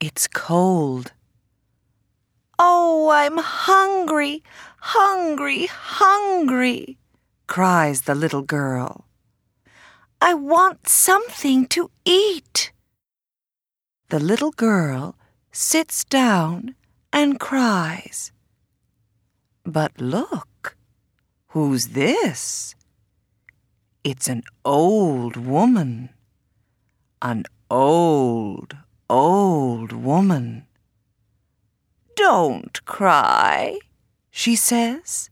It's cold. "Oh, I'm hungry, hungry, hungry," cries the little girl. "I want something to eat." The little girl sits down and cries. But look, who's this? It's an old woman. An old, old woman. "Don't cry," she says.